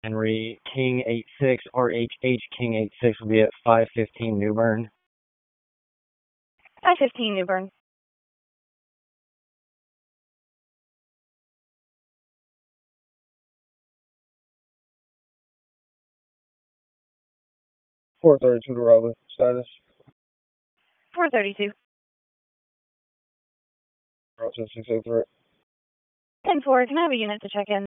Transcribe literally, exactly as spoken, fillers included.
Henry King eight six R H H King eight six will be at five fifteen New Bern. five fifteen New Bern. four thirty-two to Raleigh. Status. four thirty-two. Route six eight three. ten four, can I have a unit to check in?